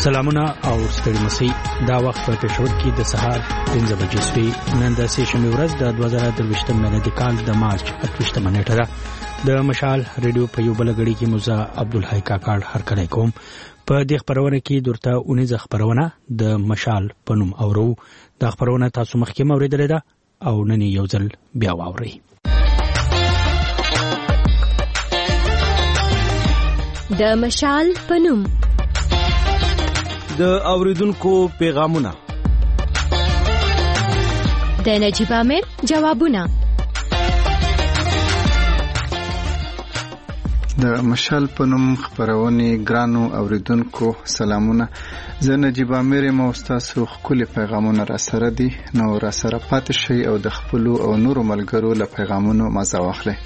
سلامونه او ستړي مسي دا وخت په پېښور کې د سهار 5 بجې شوي نن د سېشنبه ورځ د 2023 میلادي کال د مارچ 28 نیټه ده د مشال ریډیو په یو بل غړي کې موزه عبدالحی کاکړ هرکلی کوم په دې خبرونه کې درته اونیز خبرونه د مشال پنوم اورو د خبرونه تاسو مخکې اوریدلې ده او نن یو ځل بیا واوري د مشال پنوم د اوریدونکو پیغامونه د نجیب امیر جوابونه د مشال پنوم خبرونه ګرانو اوریدونکو سلامونه زه نجیب امیر مو تاسو خپل پیغامونه را سره دي نو را سره پاتې شي او د خپل او نورو ملګرو له پیغامونو مزه واخلئ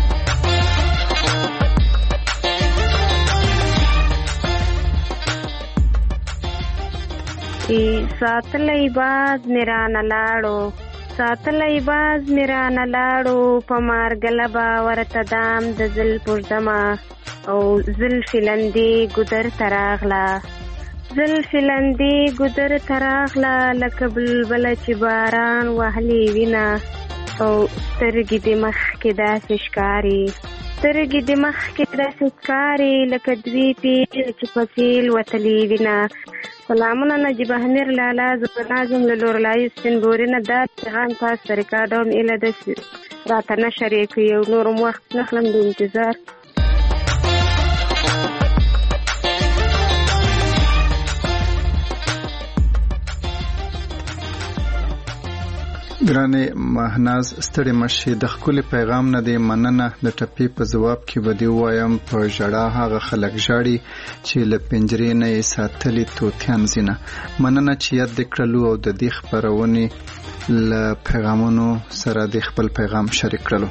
ساتلای باز میرا نلاړو ساتلای باز میرا نلاړو پمار غلبا ورته دام د زل پرزما او زل فلندې ګدر تراغلا زل فلندې ګدر تراغلا لکه بلبل چې باران وهلي وینا او سترګې د مخ کې داسې ښکاري سترګې د مخ کې داسې ښکاري لکه دوی پیل چې فصیل وتلي وینا سلامونه نجیب امیر لالا زه ناظم له لورلای سپینبورینه دا پیغام تاسو ریکارډوم اله د راته نشر کوي یو نور وخت نخلم د انتظار ګرانه مهناز ستړي مشي د خپل پیغام نه دی مننه د ټپی په جواب کې بدی وایم په جړه هغه خلک جاړي چې له پنجرې نه ساتلې توتیان زینه مننه چې یاد کړلو او د دې خبرونه له پیغامونو سره د خپل پیغام شریک کړلو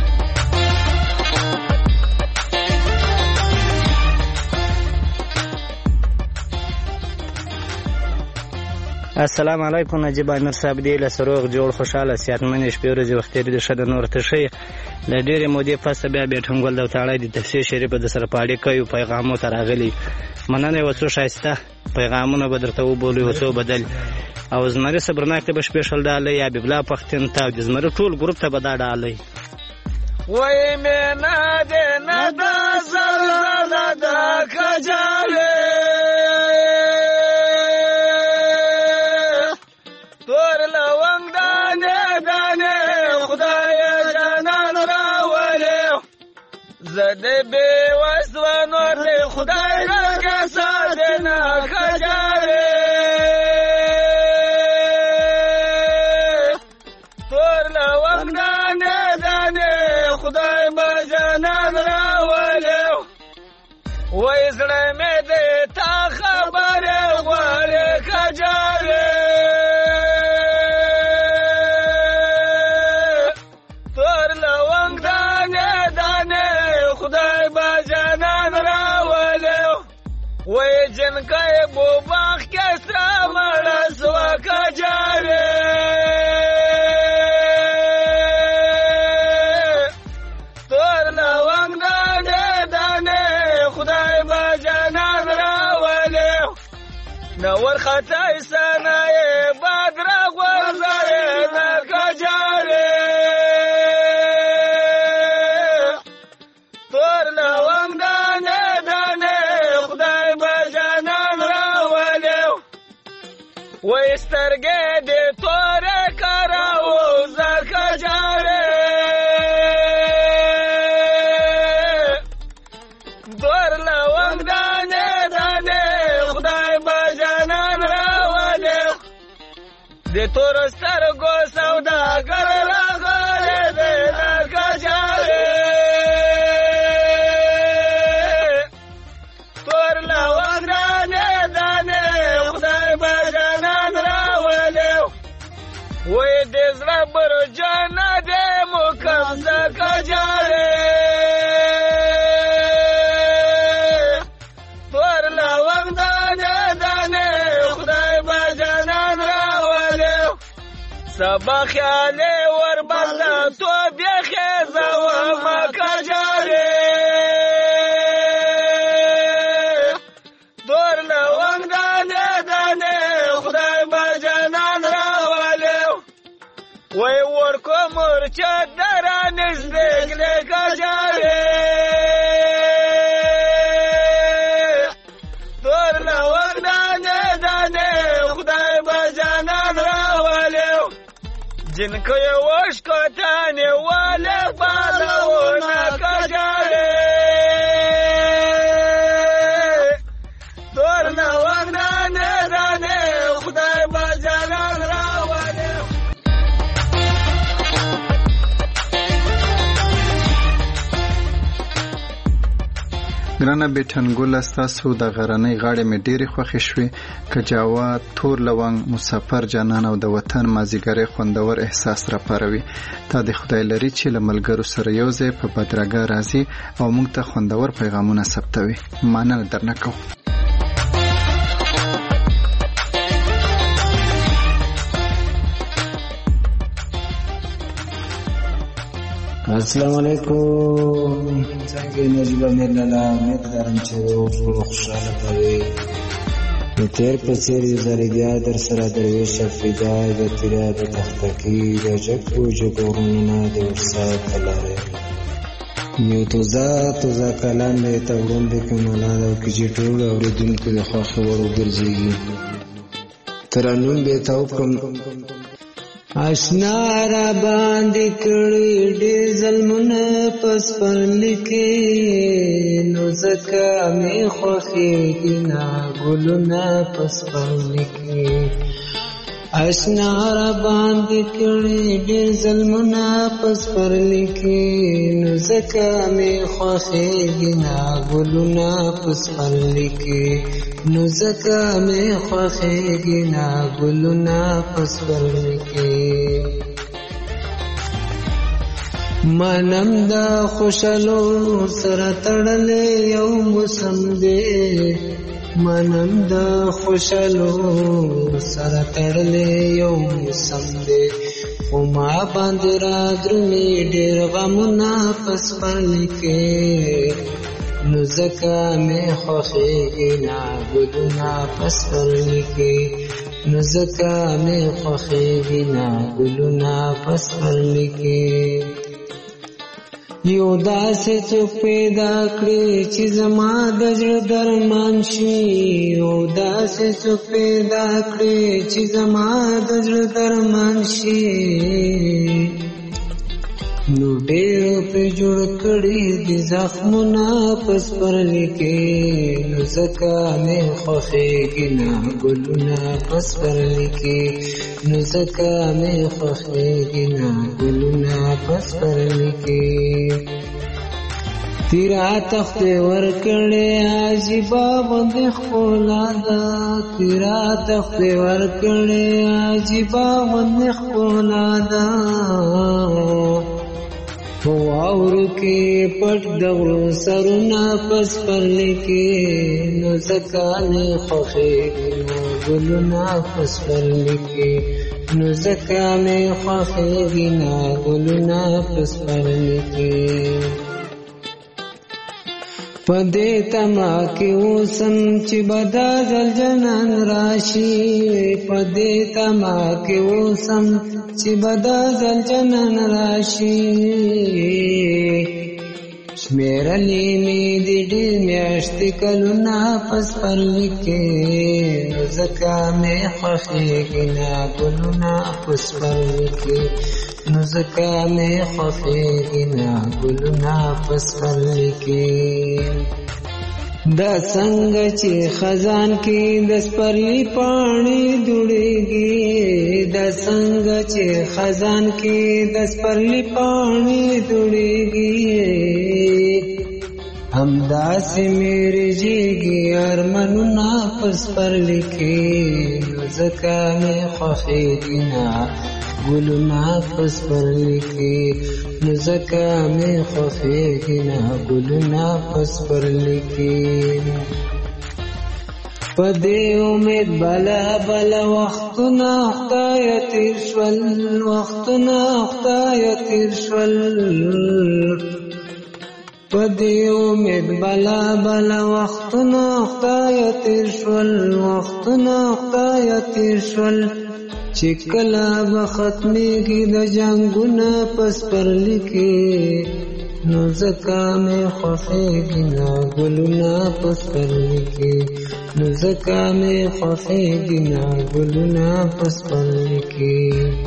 السلام علیکم نجیب امیر صاحب دی له سروغ جوړ خوشاله صحتمن شپې ورځې وخت لري شد نور ته شي ل ډېرې مودې پس بیا ټنګول د تعالی د تفسیر شریف د سره پاړې کوي پیغامو تراغلي مننه وڅو شایسته پیغامونه بدرته وبولي وڅو بدل او زمره صبرناک ته بشپېشل داله یا ببلا پختن ته د زمره ټول ګروپ ته بداړه وای مې نه ده نه دا زړه د کجاله تور لونګ دانه دانه خدای جانان راولې زده به وسونو ته خدای راګه ساتنه کجاله تور لونګ دانه دانه خدای به جانان راولې وای زړه مې دې تا خبره غواړي کجاله وای جنکای بو باغ کې سره مړه سوا کجاله تور لونګ دانه دانه خدای با جانان راولې نور خطای سنای بدر غوځي نه کجاله تور لونګ دانه دانه وای سترګې دې تورې کراو زکه جاره دور لونګ دانه دانه خدای به جانان راولې دې تور سترګو سوداګر راغله دې زکه جاره تور لونګ دانه دانه خدای به وای دې زړه بر جنا دې مکم زکه جاره تور لونګ دانه دانه خدای به جانان راولې سبا خیال ور بنده تو بیا خزا و مکه جاره تور لونګ دانه وای ورکو مرچه درانش دیگلی کجاوی دور لوگ دانه دانه خدای بجانان راولیو جنکوی وشکو تانی والی بالونا کجاوی دور لوگ دانه دانه خدای بجانان راولیو ګرانه بیټنګوله ستاسو د غرنۍ غاړې مې ډېرې خوښې شوې کجاوا تور لونګ مسافر جانان او د وطن مازیګری خوندور احساس راپاروي تا د خدای لري چې له ملګرو سره یو ځای په بدرګه راځي او موږ ته خوندور پیغامونه ثبتوي مننه درنه کوم السلام علیکم څنګه نجیب امیر لالا امید لرم چې خوشحاله کوي د تیر په څېر یو ځل بیا در سره درویش فدا د تیرا د تختکي د جګو جګورونو نه د ورسات لاره یو توزه کلام دی ته وړاندې کمالان او کجې ټول اورېدونکو د خوښې وړ وګرځېږي ترنم به ته وکړم آشنا را باندې کړي ډېر ظلمونه پس پرلي کې نو ځکه مې خوښېږي نه ګلونه پس پرلي کې آشنا را باندې کړي ډېر ظلمونه پس پرلي کې نو ځکه مې خوښېږي نه ګلونه پس پرلي کې نو ځکه مې خوښېږي نه ګلونه پس پرلي کې منم دا خوشالو سره تړلې یو موسم دی منم دا خوشالو سره تړلې یو موسم دی خو ما باندې را درومي ډېر غمونه پس پرلي کې نو ځکه مې خوښېږي نه ګلونه پس پرلي کې نو ځکه مې خوښېږي نه ګلونه پس پرلي کې یو داسې څوک پیدا کړي چې زما د زړه درمان شي یو داسې څوک پیدا کړي چې زما د زړه درمان شي نو ډېرو پرې جوړ کړي دي زخمونه پس پرلي کې نو ځکه مې خوښېږي نه ګلونه پس پرلي کې نو ځکه مې خوښېږي نه ګلونه پس پرلي کې تیرا تختې ورکړې عجیبه غوندې ښکلا ده تیرا تختې ورکړې عجیبه غوندې ښکلا ده په واورو کې پټ د غرو سرونه پس پرلي کې نو ځکه مې خوښېږي نه ګلونه پس پرلي کې نو ځکه مې خوښېږي نه ګلونه پس پرلي کې په دې تما کې اوسم چې به دا ځل جنان راشي په دې تما کې اوسم چې به دا ځل جنان راشي شمېرلې مې دي ډېر میاشتې کلونه پس پرلي کې نو ځکه مې خوښېږي نه ګلونه پس پرلي کې نو ځکه مې خوښېږي نه ګلونه پس پرلي کې دا څنګه چې خزان کې د سپرلي پاڼې دوړېږي دا څنګه چې خزان کې د سپرلي پاڼې دوړېږي همداسې مې رژېږي ارمانونه پس پرلي کې نو ځکه مې خوښېږي نه ګلونه پس پرلي کې نو ځکه مې خوښېږي نه ګلونه پس پرلي کې په دې امید بلا بلا وختونه خدایه تېر شول وختونه خدایه تېر شول په دې امید بلا بلا وختونه خدایه تېر شول وختونه خدایه تېر شول چې کله به ختمېږي د جنګونه پس پرلي کې نو ځکه مې خوښېږي نه ګلونه پس پرلي کې نو ځکه مې خوښېږي نه ګلونه پس پرلي کې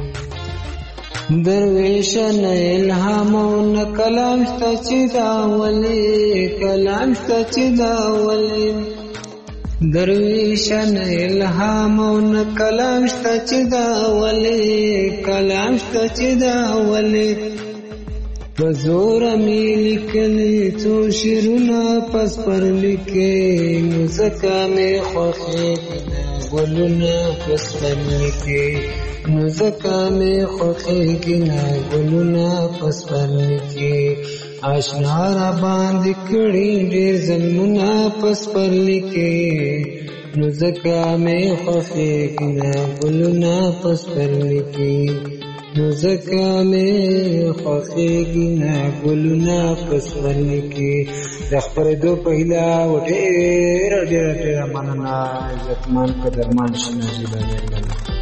درویشه نه الهام او نه کلام شته چې دا ولې کلام شته چې دا ولې درویشه نه الهام او نه کلام شته چې دا ولې کلام شته چې دا ولې په زوره مې لیکلي څو شعرونه پس پرلي کې نو ځکه مې خوښېږي نه ګلونه پس پرلي کې نو ځکه مې خوښېږي نه ګلونه پس پرلي کې اشنا را باندې کړي ډېر ظلمونه پس پرلي کې نو ځکه مې خوښېږي نه ګلونه پس پرلي کې نو ځکه مې خوښېږي نه ګلونه پس پرلي کې د خپرېدو په هیله ډېره ډېره ډېره مننه عزتمن قدرمن شناجي الله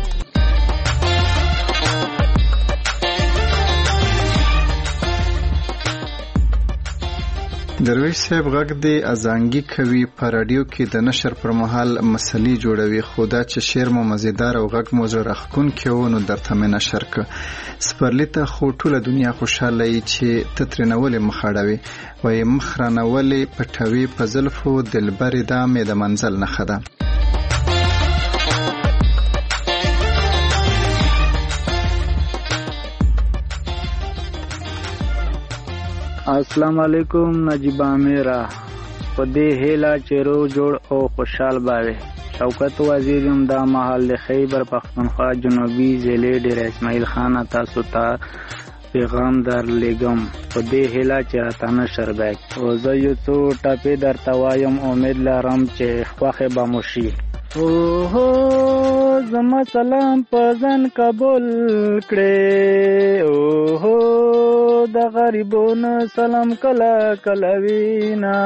درویش صاحب غږ دی ازانګي کوي په رادیو کې د نشر پر مهال مسلې جوړوي خو دا چې شعر مو مزیدار او غږ مو زړه راښکونکی و نو درته مې نشر که سپرلي ته خو ټوله دنیا خوشحاله یي چې ته ترېنه ولې مخ اړوې وایي مخ رانه ولې پټوې په زلفو دلبرې دا مې د منزل نښه ده السلام علیکم نجیب امیرا په دې هیله چې روغ جوړ او خوشحال باوي شوکت وزیر یم دا محل خیبر پختونخوا جنوبي ضلع ډېر اسماعیل خان تاسو ته پیغام در لګم په دې هیله چې راته نشر بیک او زه یو څو ټپې درته وایم امید لرم چې خوښې به مو شي اوهو زما سلام په ځان قبول کړې اوهو د غریبونو سلام کله کله وینا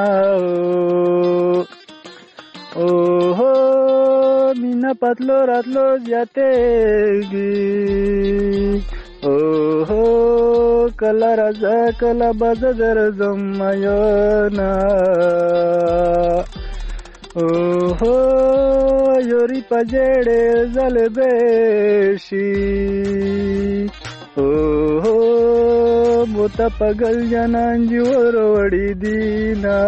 اوهو مینا پتلو راتلو زیاتېږي اوهو کله راځه کله به زه درځم مینا اوهو یوري په جېړې ځلبې شي اوهو موته پګل جنان جوړ وړي دینا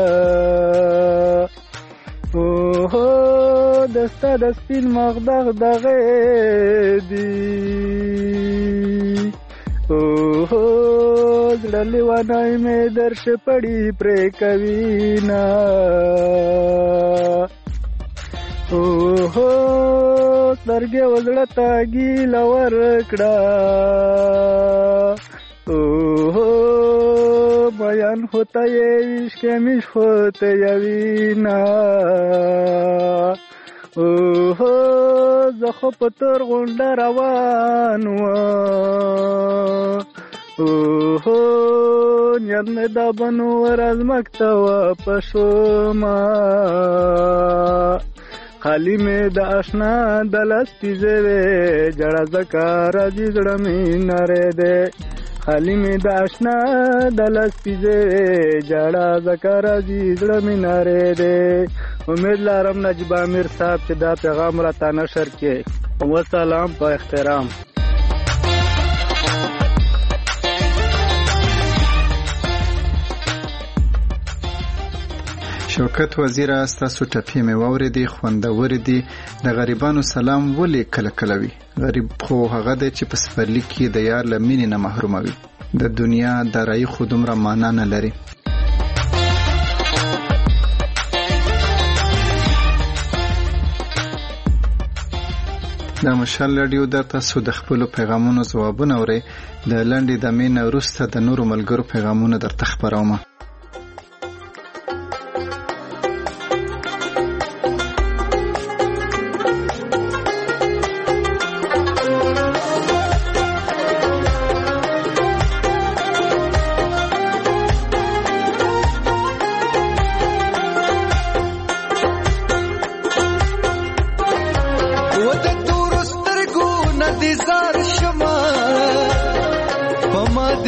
اوهو دستا د سپین مخ دغه دی اوهو زړه لیوانای مې درش پړی پرې کوینا اوهو سترګې وزړه تا ګیله ورکړه اوهو بیان ہوتا یې عشق مش ہوتا یوینا اوهو زه خو په تور غونډه روان وم اوهو نیت مې دا بنو ورځ مکته واپس شومه خالی مې د اشنا د لاس پیزې وې جړه ځکه راځي زړه مې نری دی خالی مې د اشنا د لاس پیزې وې جړه ځکه راځي زړه مې نری دی امید لرم نجیب امیر صاحب چې دا پیغام راته نشر کړي وسلام په احترام شوکت وزیر ستاسو ټپې مې واورېدې خوندورې دي د غریبانو سلام ولې کله کله وي غریب خو هغه دی چې په سپرلي کې د یار له مینې نه محرومه وي د دنیا دارایي خو دومره معنا نه لري د مشال رادیو د تاسو د خپلو پیغامونو ځوابونه اورئ د لنډې دمې نه وروسته د نورو ملګرو پیغامونه درته خپرومه و د تورو سترګو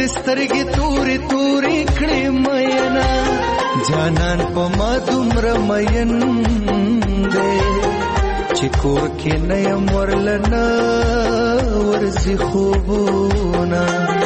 د سترګې تورې تورې کړې مینا جانان په ما دومره مین دی چې کور کې نه یم ورلنه ورځي خوبونه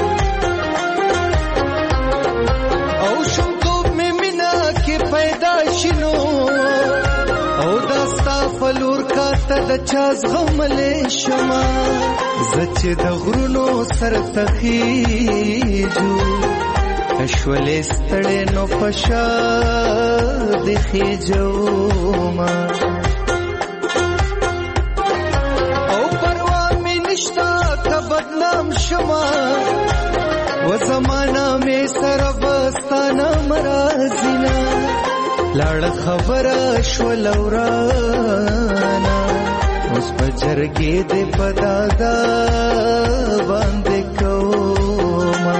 او شومتوب مې مینا کې پیدا شینو او دا ستا فلور کاته د چا زغملی شما زه چې د غرونو سر ته خیجو اشولې ستړې نو په شا د خیجوما او پروا مې نشته که بدنام شما و زمانه مې سره بستانه مرازینا لاړه خبره شوله ورانا اوس په جرګې دې په دادا باندې کومه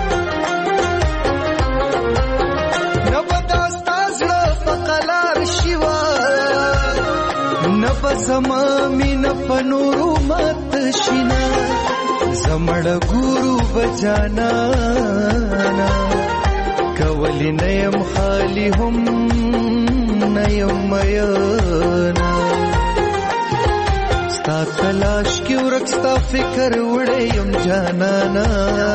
نه به دا ستا زړه په قلار شوه نه به زما مینه په نورو مات شینه زمړه ګورو به جانانا کولی نه یم خالی هم نه یم مینا ستا تلاش کې ورک ستا فکر وړی یم جانانا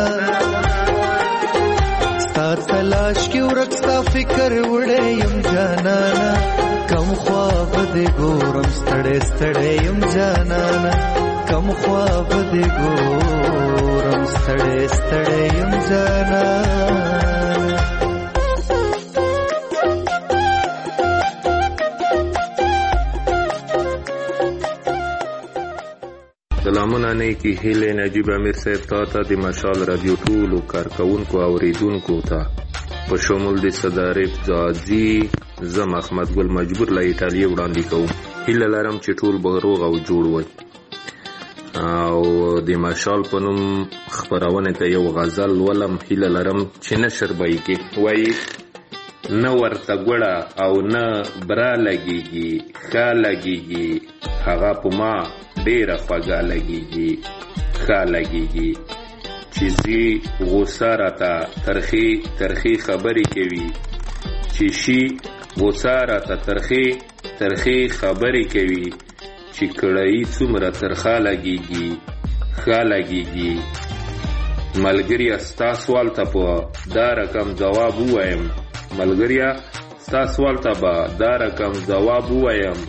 ستا تلاش کې ورک ستا فکر وړی یم جانانا کم خواب دې ګورم ستړی ستړی یم جانانا کم خواب دې ګورم ستړی ستړی یم جانانا سلامونه نیکی هیله نجیب امیر صاحب تا د مشال رادیو ټولو کارکونکو اوریدونکو ته په شمول د صدارت ځاځي زم احمد ګل مجبور له ایټالیا وړاندې کوم هیله لرم چې ټول به روغ او جوړ وي او د مشال په نوم خبرونه ته یو غزل ولم هیله لرم چې نشر به کې وای نه ورته ګوړه او نه برا لګيږي ښه لګيږي هغه په ما ډیره خوږه لګيږي ښه لګيږي چې زی غوسه راته ترخی خبرې کوي چې شي غوسه راته ترخی خبرې کوي چې کړای څومره ترخه لګيږي ښه لګيږي ملګری ستا سوال ته په دا رقم جواب وایم ملګریا ستا سوال ته به دا رقم جواب وایم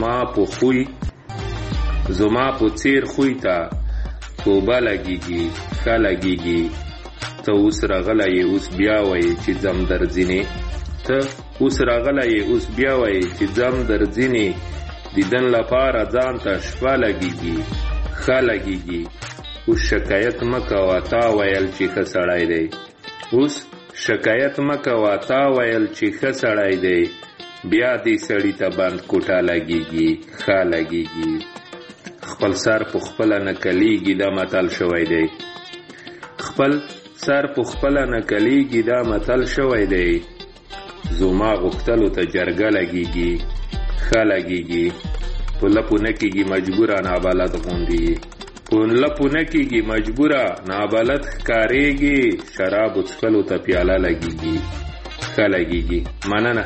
زما په څیر خوی ته توبه لګیږي ښه لګیږي ته اوس راغلی اوس بیا وایې چې ځم درځینې ته اوس راغلی اوس بیا وایې چې ځم درځینې دیدن لپاره ځان ته شپه لګیږي ښه لګیږي اوس شکایت مه کوه تا ویل چې ښه سړی دی اوس شکایت مه کوه تا ویل چې ښه سړی دی بیا دې سړي ته بند کوټه لګیږي ښه لګیږي خپل سر په خپله نه کلیږي دا متل شوی دی خپل سر په خپله نه کلیږي دا متل شوی دی زما غوښتلو ته جرګه لګیږي ښه لګیږي په لپو نه کېږي مجبوره نابلد غوندي په لپو نه کېږي مجبوره نابلد ښکارېږي شرابو څښلو ته پیاله لګیږي ښه لګیږي مننه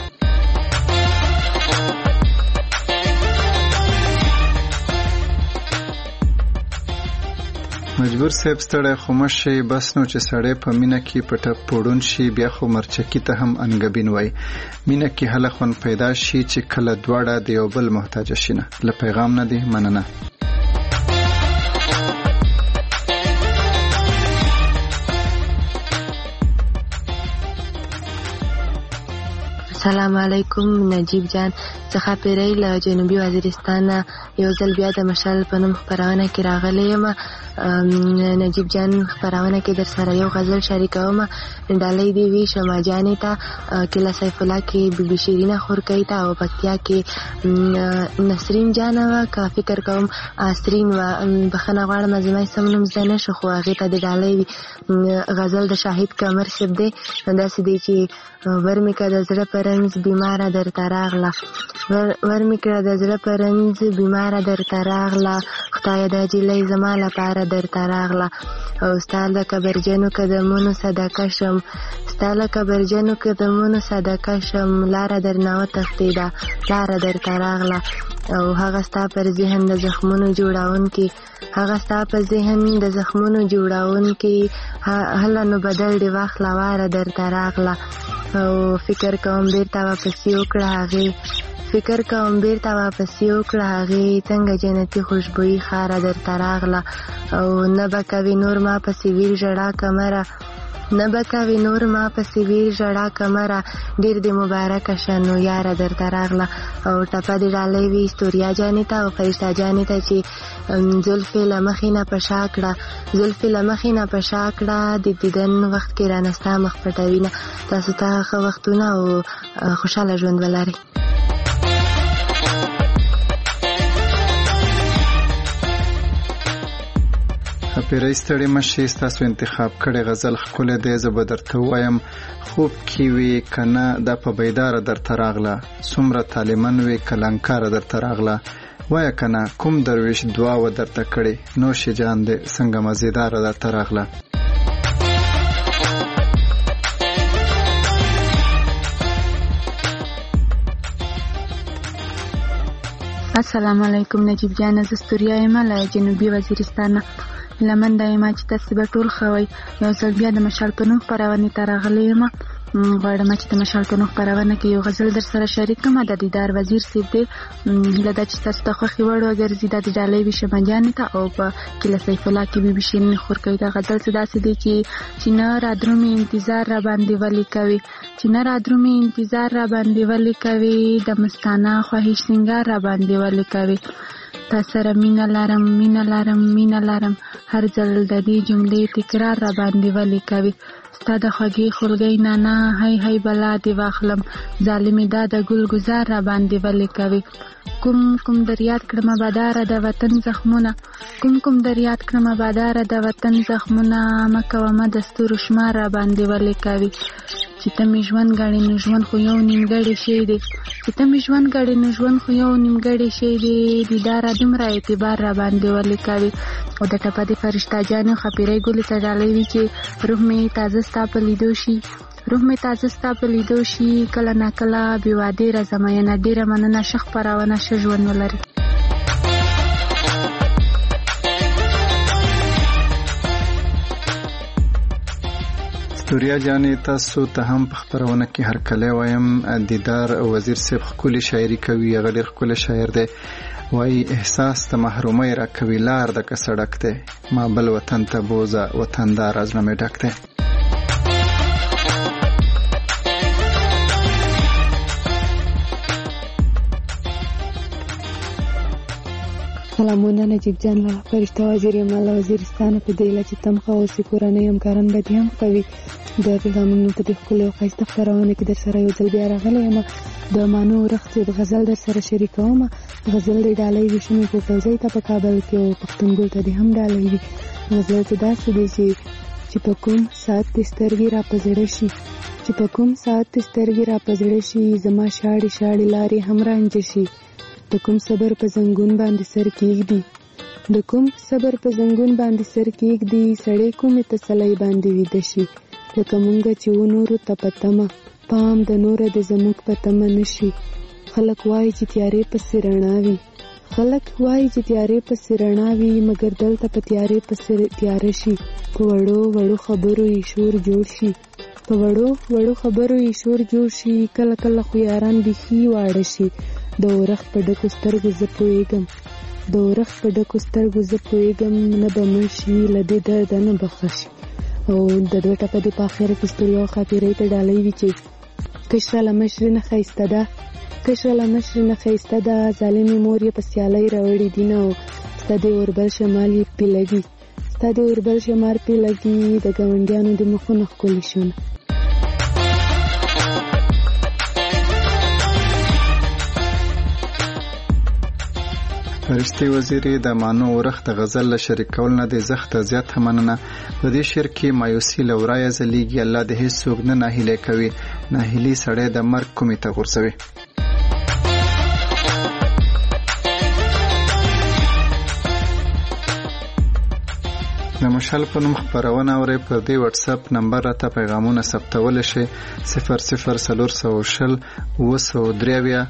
مجبور صاحب ستړی خو مه شي بس نو چې سړی په مینه کې پټه پوړون شي بیا خو مرچکي ته هم انګبین وای مینه کې هله خون پیدا شي چې کله دواړه د یو بل محتاج شي نه له پیغام نه دی مننه السلام علیکم نجیب جان څخه پیری له جنوبي وزیرستان یو ځل بیا د مشال په نوم خپرونه کې راغلی یم نجیب جان خپرونه کې در سره یو غزل شریکوم ډالۍ دی وی شمع جانې ته کله سیف الله کې بیبي شیرینه خورکۍ ته او پکتیا کې نسرین جان و کا فکر کوم اسرین و بخنه غواړم زما سم نوم زده نشو خو هغې ته د ډالۍ غزل د شاهد قمر صاحب دی داسې دی چې ورمې که د زړه پرنځ بیماره درته راغله ورمې کړه د زړه پرنځ بیماره درته راغله خدای دا جیلۍ زما لپاره درته راغله او ستا له کبرجنو قدمونو صدقه شم ستا له کبرجنو قدمونو صدقه شم لاره درنه وتښتېده لاره درته راغله او هغه ستا پر ذهن د زخمونو جوړونکي هغه ستا په ذهن د زخمونو جوړونکي هله نو بدل دې واخله واره درته راغله او فکر کوم بیرته واپسې وکړه هغې څنګه جنتي خوشبويي خاره درته راغله او نه به کوي نور ما پسې ویر ژړا کمره ډېر دې مبارکه شه نو یاره درته راغله او ټپه دې ډالۍ وي ستوریا جانې ته او فرشته جانې ته چې زلفې له مخې نه په شا کړه د دیدن وخت کې رانه ستا مخ پټوینه تاسو ته ښه وختونه او خوشحاله ژوند ولرئ. پیرۍ ستړې مشي ستاسو انتخاب کړی غزل ښکلی دی زه به درته ووایم خوب کې وي که نه دا په بیداره درته راغله څومره طالمن وي که لنکاره درته راغله وایه که نه کوم درویش دعا و درته کړې نوش جان دی څنګه مزیداره درته راغله. السلام علیکم نجیب جان زه ستوریا یم له جنوبي وزیرستان لمن دا یم چې تاسې به ټول ښه وئ یو ځل بیا د مشال په نوم خپرونې ته راغلی یم غواړم چې د مشال په نوم خپرونه کې یو غزل در سره شریک کړم د دیدار وزیر صاحب دی هیله ده چې تاسو ته خوښې وړ وګرځي دا د ډالۍ وي شمه جانې ته او په کله سیف الله کې بي بي شیرین خورکۍ دا غزل څه داسې دی چې نه رادرومې انتظار را باندې ولې کوي د مستانه خواهش سنگار را باندې ولې کوي تا سره مینه لرم هر ځل د دې جملې تکرار را باندې ولې کوي ستا د خوږې خلګۍ نه هی بلا دې واخلم ظالمې دا د ګل ګزار را باندې ولې کوي کوم در یاد کړمه باداره د وطن زخمونه مکومه د ستورو شمار را باندې ولې کوي چې ته مې ژوند غړې نو ژوند خو یو نیمګړی شی دی دیدار دومره اعتبار را باندې ولې کوي او د ټپه د فرشته جانې خپیرۍ ګلې ته ډالۍ وي چې روح مې تازه ستا په لیدو شي کله ناکله بې وادې راځمه ینه ډېره مننه ښه خپرونه ښه ژوند ولري. ستوریا جانې تاسو ته هم په خپرونه کې هرکلی وایم دیدار وزیر صاحب ښکلې شاعري کوي هغه ډېر ښکلی شاعر دی وایي احساس ته محرومۍ را کوي لار د که سړک دی ما بل وطن ته بوزه وطندار از نه مې ډک دی. سلامونه نجیب جان له فرشته وزیر یم له وزیرستانه په دې هیله چې تمخه اوسې کورنۍ همکاران به دې هم کوي د پیغامونو په دې ښکلې او ښایسته خپرونه کې در سره یو ځل بیا راغلی یم د مانو رخت د غزل در سره شریکوم غزل د ډالۍ وي شمې پوپلزۍ ته په کابل کې او پښتونګل ته دې هم ډالۍ وي غزل کې داسې دی چې په کوم ساعت دې سترګې را په زړه شي زما شاړې لارې هم رانجه شي د کوم صبر په زنګون باندې سر کېږدي سړی کومې تسلی باندې ویده شي لکه مونږه چې و نورو ته په تمه پام د نوره د زموږ په تمه نشي خلک وایي چې تیارې پسې رڼا وي مګر دلته په تیارې پسې تیاره شي په وړو خبرو یې شور جوړ شي کله کله خو یاران بیخي واړه شي د اورښت په ډکو سترګو زه پوهېږم نه به مړ شي له دې درده نه به ښه شي او د دوه ټپه دې په اخره کې ستوریا او خاطرې ته ډالۍ وي چې کشره له مشرې نه ښایسته ده ظالمې مور یې په سیالۍ راوړي دینه او ستا د اوربل شمال پې لګي د ګاونډیانو د مخونه ښکلي شونه. فرشتي وزیرې د مانو ورخت غزل له شریکول نه د زخت زیات مننه په دې شعر کې مایوسي له ورایه ځلیږي الله د هیڅ څوک نه ناهیلی کوي ناهیلي سړی د مرګ کومې ته غورځوي. د مشال په نوم خبرونه اورئ پر دې واتس اپ نمبر راته پیغامونه ثبتولی شئ 00400 903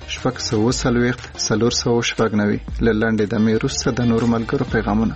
490 له لنډې دمې وروسته د نورو ملګرو پیغامونه.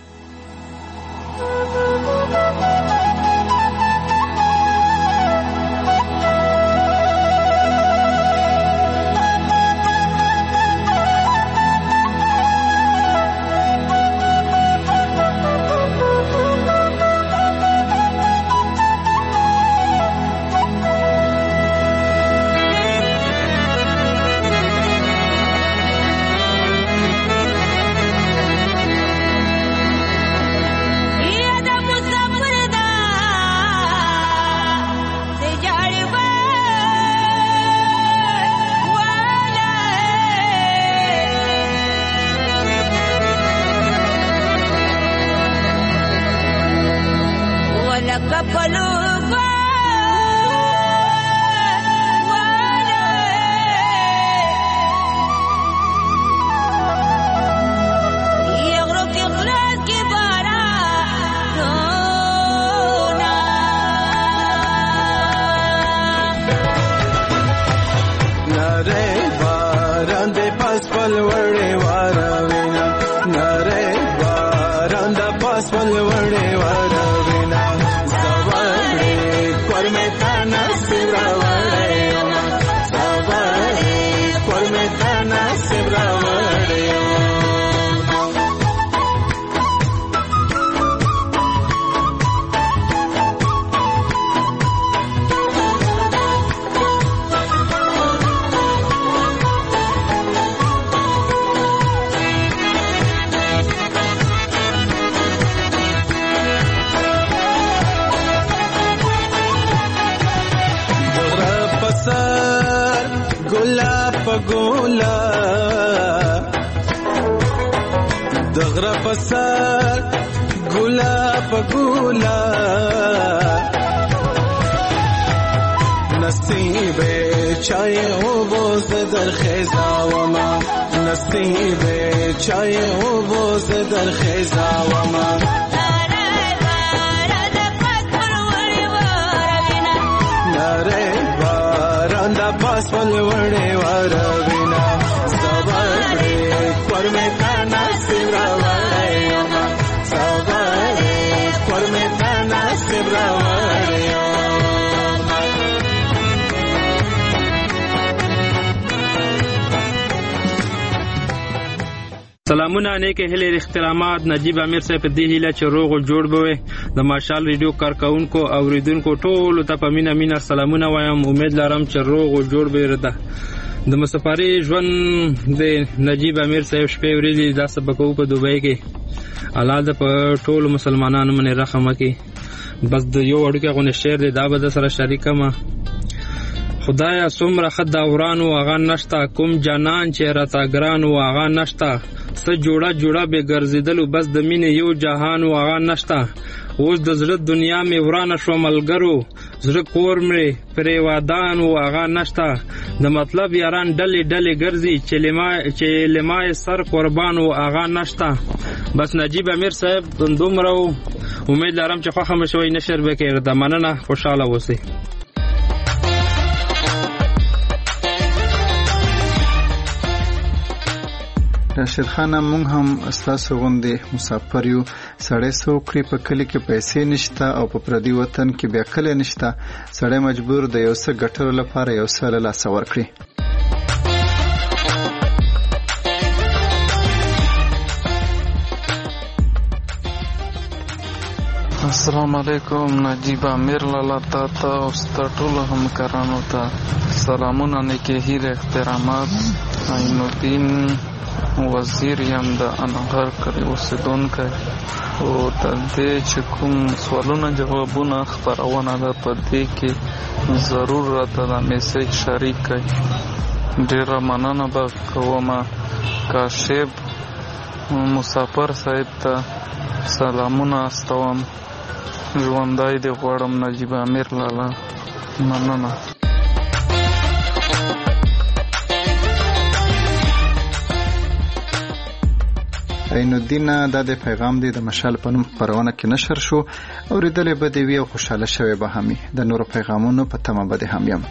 سلامونه نیک هیله احترامات نجیب امیر صاحب په دې هیله چې روغ او جوړ بوي د ماشال ریډیو کارکونکو او اوریدونکو ټول ته په مینا سلامونه وایم. امید لرم چې روغ او جوړ به رده د مسافرۍ ژوند د نجیب امیر صاحب شپې ورځې دا سبقو په دوبۍ کې الله د په ټول مسلمانانو باندې رحم وکړي. بس د یو اړیکه غو شعر دی دا به سره شریکه ما خدایا څومره خد دوران او هغه نشتا کوم جانان چې راته ګران او هغه نشتا څه جوړه به ګرځیدل بس د مینې یو جهان او هغه نشتا اوس د زړه دنیا می ورانه شو ملګرو زړه کور مې پرې وادان او هغه نشتا د مطلب یاران ډلې ګرځي چې لمای سر قربان او هغه نشتا. بس نجیب امیر صاحب دومره امید لرم چې خوښه مشوي نشر به کې د مننه خوشاله اوسئ. راشد خان مونږ هم استاسو غوندې مسافر یو سړی سوکړي په کلی کې پیسې نشته او په پردي وطن کې بیا کلی نشته سړی مجبور د یو څه ګټلو لپاره یو څه له لاسه ورکړي. السلام علیکم نجیب امیر لالا تا او ټول همکارانو ته سلامونه نیکه هیله احترامات. عین الدین وزیر یم د انغر کلی اوسیدونکی او د دې چې کوم سوالونه جوابونه خپرونه ده په دې کې ضرور راته دا میسیج شریک کړئ. ډېره مننه به کوم. کاشف مسافر صاحب ته سلامونه استوم. ژوندی دې غواړم نجیب امیر لالا. مننه. عین الدین دا د پیغام دی د مشال په نوم خپرونه کې نشر شو اوریدلې به دی وی او خوشاله شوی به همي د نورو پیغامونو په تمه به هم یم.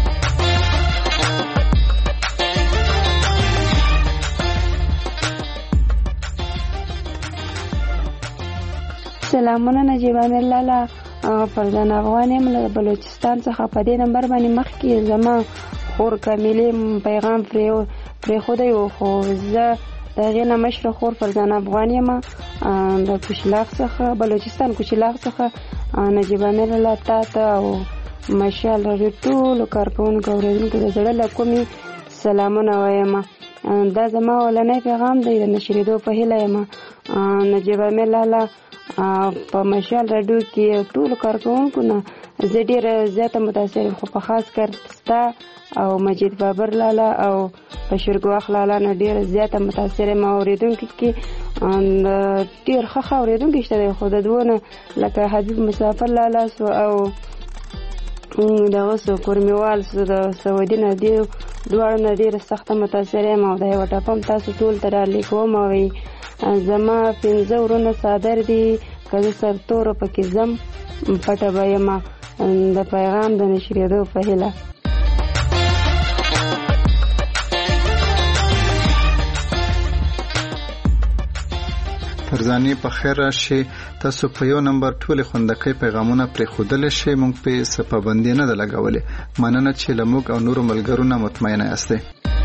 سلامونه نجیب امیر لالا فرزان افغان یم له بلوچستان څخه په دې نمبر باندې مخکې زما خور کاملې پیغام پرې خوده یو خو زه د هغې نه مشره خور فرزان افغان یم د کوچلاغ څخه بلوچستان کوچلاغ څخه نجیب امیر لالا تا ته او مشال راډیو ټولو کارکوونکو اورېدونکو د زړه له کومې سلامونه وایم. دا زما اولنی پیغام دی د نشرېدو په هیله یم. نجیب امیر لالا په مشال راډیو کې ټولو کارکوونکو نه زه ډېره زیاته متاثر یم خو په خاص کر ستا او مجید بابر لالا او بشیر ګواخ لالا نه ډېره زیاته متاثر یم. اورېدونکو کې ډېر ښه اورېدونکي شته دی خو د دوو نه لکه حبیب مسافر لالا سو او دغه سو کورمیوال سو د سعودي نه دواړو نه ډېره سخته متاثر یم او د یوه ټپه تاسو ټول ته رالیکوم او زما 15 ورونه صادر دي که زه سرتوره پکې ځم پټه به یم د پیغام د نشرېدو په هیله. فرزانې په خیر راشي. تاسو په یو نمبر ټولې خوندکۍ پیغامونه پرېښودلی شئ موږ پې څه پابندي نه ده لګولې. مننه چې له موږ او نورو ملګرو نه مطمئنه یاستئ.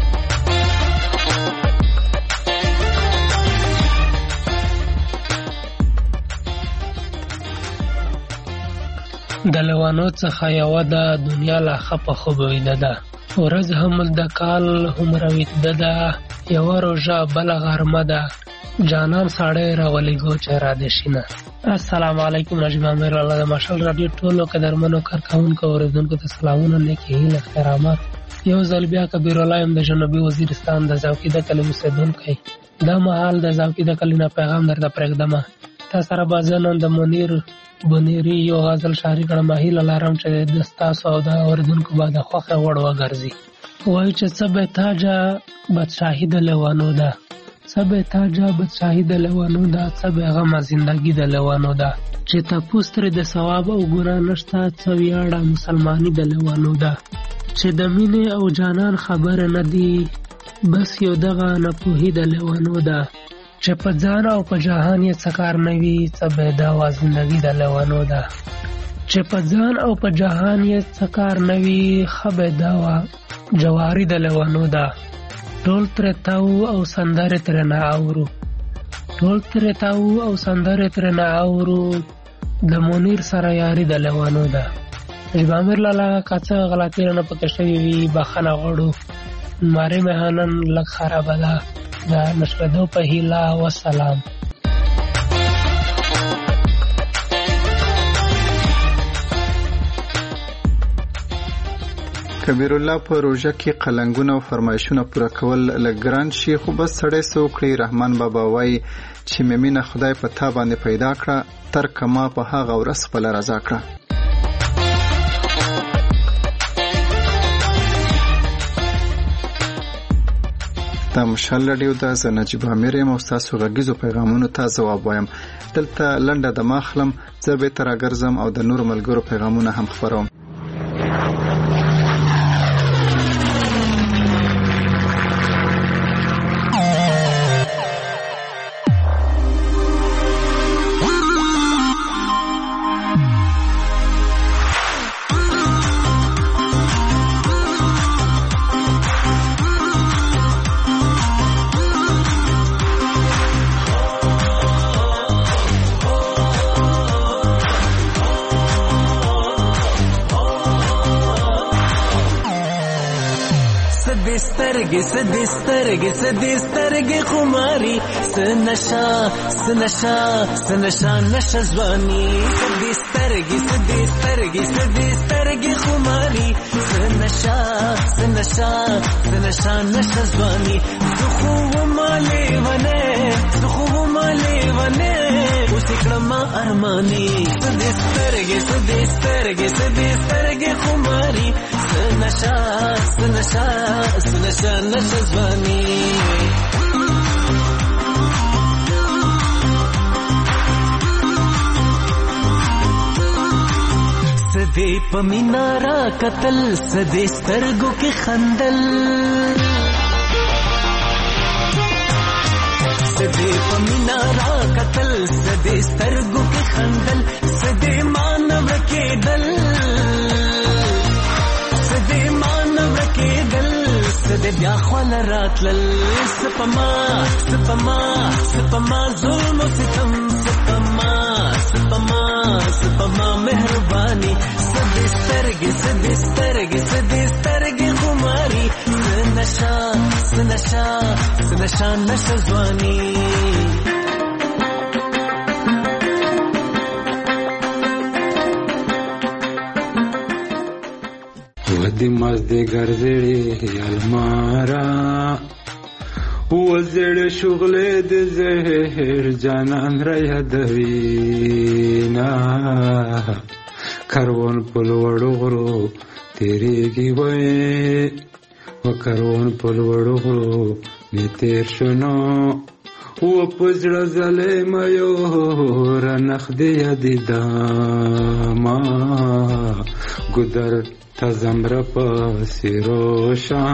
د لوانو څخه یوه ده دنیا لا ښه په خوب ویده ده ورځ هم د کال هومره ویده ده یوه روژه بله غرمه ده جانان ساړی راولېږو چې را دې شینه. السلام علیکم نجیب امیر لالا د مشال راډیو ټولو قدرمنو کارکوونکو اورېدونکو ته سلامونه نیکې هیلې احترامات. یو ځل بیا کبیرالله یم د جنوبي وزیرستان د زاوکي د کلي اوسېدونکی. دا مهال د زاوکي د کلي نه پیغام درته پرېږدمه. تا سره به زه نن د منیر بنيري یو غزل شاعري کړم. هیله لرم چې د ستاسو او د اورېدونکو به د خوښې وړ وګرځي. وایي چې څه به تاجه بادشاهي د لیوانو ده څه به تاجه بادشاهي د لیوانو ده څه به غمه زندګي د لیوانو ده چې تپوس ترې د ثواب او ګناه نشته څه ویاړه مسلماني د لیوانو ده چې د مینې او جانان خبره نه دي بس یو دغه ناپوهي د لیوانو ده چې په ځان او په جهان یې څه کار نه وي څه به دعوا زندګي د لیوانو ده چې په ځان او په جهان یې څه کار نه وي ښه به دعوا جواري د لیوانو ده ټول ترې تاو او سندرې ترې نه اورو ټول ترې تاو او سندرې ترې نه اورو د منیر سره یاري د لیوانو ده. نجیب امیر لالا که څه غلطي رانه پکې شوې وي بخښنه غواړو. مارې مې نن لږ خرابه ده د نشرېدو په هیله. وسلام. کبیر الله په روژه کې قلنګونه او فرمایشونه پوره کول لږ ګران شي خو بس سړی څه وکړي. رحمان بابا وایي چې مې مینه خدای په تا باندې پیدا کړه ترک ما په هغه ورځ خپله رضا کړه. دا مشال راډیو ده. زه نجیب امیر یم او ستاسو غږیزو پیغامونو ته ځواب وایم. دلته لنډه دمه اخلم زه بېرته راګرځم او د نورو ملګرو پیغامونه هم خپروم. سترګې خماري سنشا نشه ځواني سترګې خماري سنشا نشه ځواني زه خو مالې ونه اوس کړم ارماني سترګې خماري سنشا نشه ځواني سدې په مینا را قتل سدې سترګو کې خندل سدې په مینا را قتل سدې سترګو کې خندل سدې مانو کېدل سدې مانو کېدل سدې بیا خول راتلل سپما سپما سپما ظلم و ستم سپما سپما سپما مهرباني سدې سترګې سدې سترګې سدې سترګې خماري سنشا سنشا سنشا نشه ځواني ودی مازدیگر زیړې المارا وزړ شغلې د زهر جانان را یادوینا کاروان په لوړو غرو تیریږي وای و کاروان په لوړو غرو می تیر شنو و پزړه زلې مې را نخدي یادې دما ګدر تزمره پسې روشا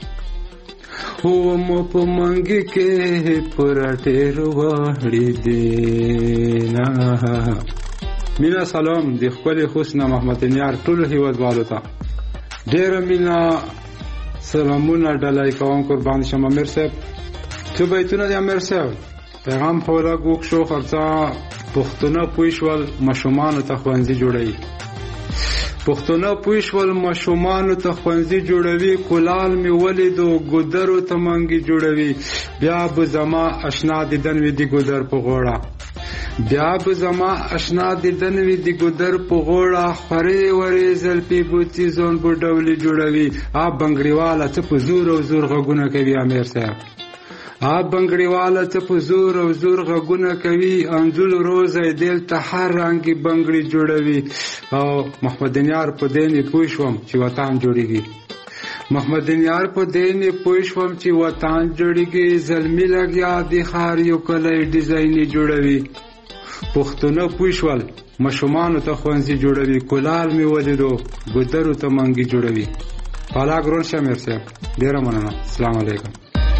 هو مو په منګي کې پر ټیر وړې دینا مینا سلام دی خپل حسن محمد نیار ټول هیوادوالو ته ډېر مینا سلامونه ډلای کوم قربان شم امیر صاحب څه بیتونه د امیر صاحب پیغام خولا ګوک شو خرڅا پښتون پوښول مشومان ته خوانځي جوړي پښتون پوښول مشومان ته خوانځي جوړوي کولال می ولیدو ګودرو ته منګي جوړوي بیا به زما آشنا دیدن وی دی ګودر په غوړه بیا به زما آشنا دیدن وی دی ګودر په غوړه خوري وري زلپی بوتي زون په ډولي جوړوي ا بنگړیواله ته په زور او زور غږونه کوي امیر صاحب ا بنگړیواله ته په زور او زور غږونه کوي انځول روزه دل ته هر رنگي بنگړي جوړوي او محمد نیار په دین پوښوم چې وطن جوړیږي محمد نیار په دین پوښوم چې وطن جوړیږي زلمی لګیا د خار یو کله ډیزاین جوړوي پښتون پوښول مشومان ته خوانځي جوړوي کولال می ولیدو ګودرو ته منګي جوړوي پالا ګرون شمیر صاحب ډیر مننه السلام علیکم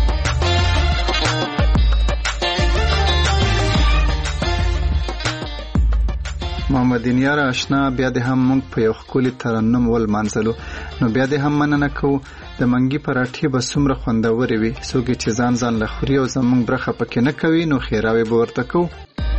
محمد نیار آشنا بیا د هم مونږ په یو ښکلي ترنم ولمانځلو نو بیا د هم مننه کوو د منګي پراټې به څومره خوندورې وي څوک چې ځان له خوري او زمونږ برخه پکې نه کوي نو ښېراوې به ورته کوو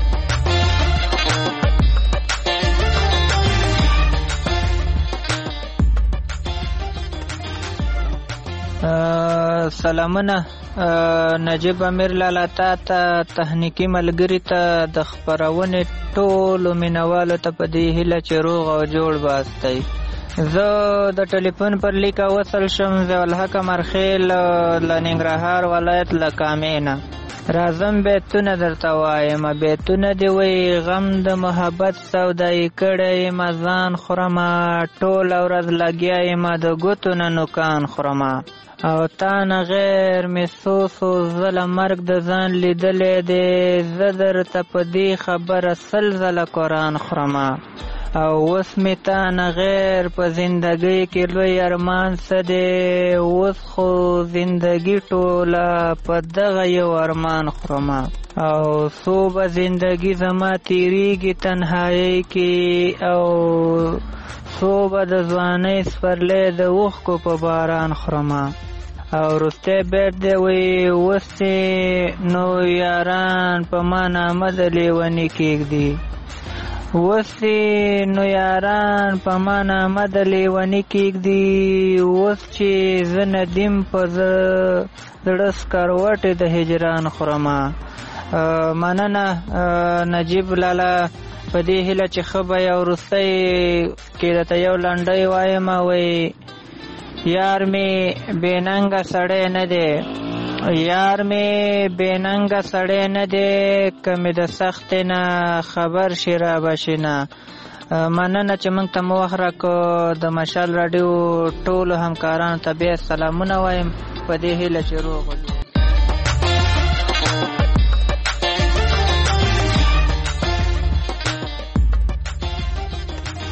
سلامونه نجیب امیر لالا تا تخنیکی ملګری ته د خبرونې ټولو مینوالو ته په دې هیله چې روغ او جوړ باستی زه د ټلیفون پر لیکه وصل شم ضیاءالحق مرخیل له ننګرهار ولایت له کامې نه راځم بیتونه درته وایم بیتونه دې وایي غم د محبت سودایي کړی یم ځان خورمه ټوله ورځ لګیا یم د ګوتو نه نوکان خورمه او تا نه غیر مې سوسو زه له مرګ د ځان لیدلی دی زه درته په دې خبره سل ځله قرآن خورمه او اوس مې تا نه غیر په زندګۍ کې لوی ارمان څه دی اوس خو زندګي ټوله په دغه یو ارمان خورمه او څو به زندګي زما تیریږي تنهایۍ کې او څو به د ځوانۍ سپرلی د اوښکو په باران خورمه او وروستی بیت دی وایي اوس نو یاران په ما نامه د لیوني کېږدي اوس نو یاران په ما نامه د لیوني کېږدي اوس چې زه ندیم په زړه سکروټې د هجران خورمه مننه نجیب لالا په دې هیله چې ښه به یو وروستی کې درته یو لنډۍ وایم وایي یار مې بېننګه سړی نه دی یار مې بېننګه سړی نه دی که مې د سختې نه خبر شي رابشي نه مننه چې موږ ته مو وخت راکړو د مشال راډیو ټولو همکارانو ته بیا سلامونه وایم په دې هیله چې روغ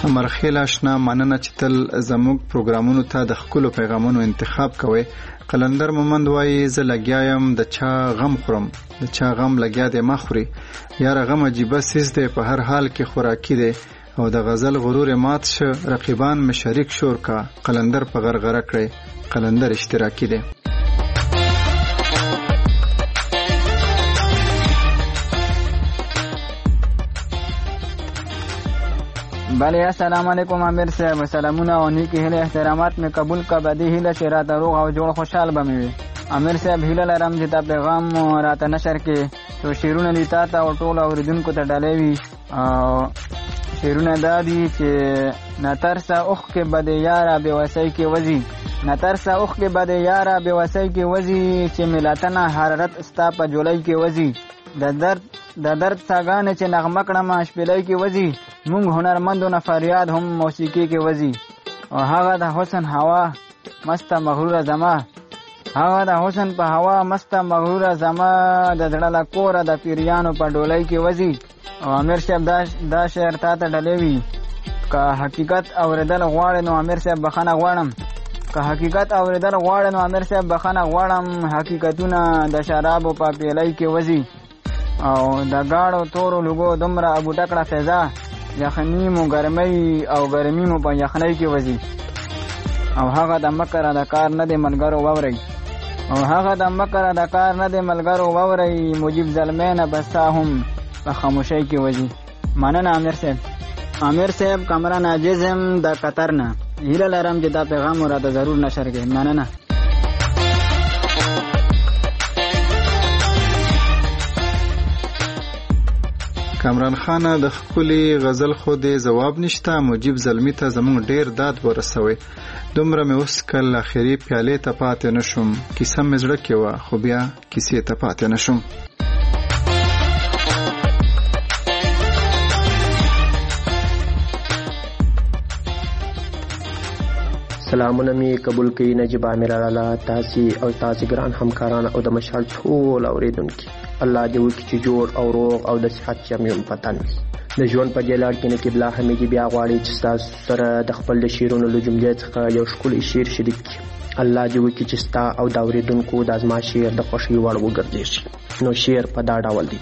امرخیل آشنا مننه چې تل زموږ پروګرامونو ته د خپلو پیغامونو انتخاب کوئ. قلندر مومند وایي زه لګیا یم د چا غم خورم، د چا غم لګیا دی ما خوري. یاره غم عجیبه سیز دی په هر حال کې خوراکي دی او د غزل غرور مات شه رقیبان مې شریک شور کا. قلندر په غرغره کړی، قلندر اشتراکي دی. بله السلام علیکم امیر صاحب، سلامونه او نیکی هیله احترامات مې قبول کا. بدی هیله چې راته روغ او جوړ خوشحال به مې وي. امیر صاحب هیله لرم چې دا پیغام راته نشر کې څو شعرونه دي تا ته او ټولو اورېدونکو ته ډالۍ وي. شعرونه دا دي چې نترسه اوښ کې به د یاره بېوسۍ کې وځي، نترسه اوښ کې به د یاره بېوسۍ کې وځي، چې ملتنه حرارت ستا په جولۍ کې وځي. د درد څاګانې چې نغمه کړم شپېلۍ کې وځي، مونږ هنرمندو نه فریاد هم موسیقي کې وځي. او هغه د حسن هوا مسته مغروره زما، هغه د حسن په هوا مسته مغروره زما، د زړه له کوره د پیریانو په ډولۍ کې وځي. او امیر صاحب دا شعر تا ته ډلې وي. که حقیقت اورېدل غواړې نو امیر صاحب بخښنه غواړم، که حقیقت اورېدل غواړې نو امیر صاحب بخښنه غواړم، حقیقتونه د شرابو په پیلۍ کې وځي. او د گاړو تورو لوګو دومره ابو ټکړه فضا، یخنی مو ګرمۍ او ګرمي مو په یخنۍ کې وځي. او هغه د مکر د کار نه دی ملګرو واورئ، او هغه د مکر د کار نه دی ملګرو واورئ، مجیب زلمی نه بسا هم په خاموشۍ کې وځي. مننه امیر صاحب. امیر صاحب کامران عاجز یم د قطر نه، هیله لرم چې دا پیغام راته ضرور نشر کړئ. مننه. کامران خانه د خپلې غزل خو دې ځواب نشته، مجیب زلمی ته زموږ ډیر داد ورسوي. دومره مې اوس کل اخري پیالې ته پاتې نشم، کیسه مې زړه کې وه خو بیا کیسې ته پاتې نشم. سلامونه می قبول کړي نجیب امیر لاله، تاسو او تاسو ګران همکاران او د مشال ټول اوریدونکو، الله دې وکړي چې جوړ او روغ او د صحت چمیم پتن وي. د ژوند په دې لار کې نه قبله حمیدي بیا غواړي چې تاسو سره د خپل د شعرونو له جملې څخه یو ښکلی شعر شریک کړي. الله دې وکړي چې ستا او د اوریدونکو د ازما شعر د خوښۍ وړ وګرځي. نو شعر په دا ډول دی.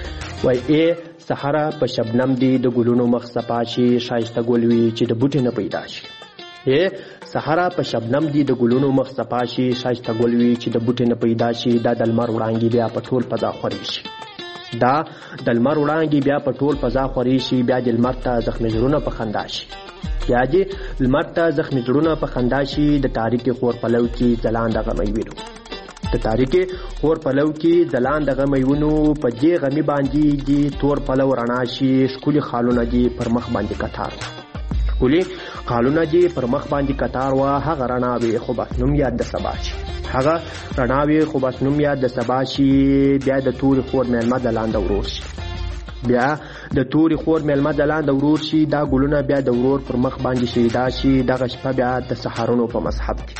وای ای سحره په شبنم دی د ګلونو مخ صفا شي، شایسته ګل وي چې د بوټي نه پیدا شي. ای سحره په شبنم دی د ګلونو مخ صفا شي، شایسته ګل وي چې د بوټي نه پیدا شي. دا د لمر وړانګې بیا په ټول فضا خوري شي، دا د لمر وړانګې بیا په ټول فضا خوري شي. بیا د لمر ته زخمي زړونه په خندا شي، بیا د لمر ته زخمي زړونه په خندا شي. د تاریکې خور پلو کې ځلانده غمی وینو، د تاریکې خور پلو کې ځلانده غمی وینو. په دې غمی باندې دی تور پلو رڼا شي، ښکلي خالونه دي پر مخ باندې کتار، ښکلي خالونه دي پر مخ باندې کتار وه. هغه رڼاوې خو بس نوم یاد د سبا شي، هغه رڼاوې خو بس نوم یاد د سبا شي. بیا د تورې خور میلمه ځلانده ورور شي، بیا د تورې خور میلمه ځلانده ورور شي. دا ګلونه بیا د ورور پر مخ باندې شیدا شي. دغه شپه بیا د سحرونو په مذهب کې،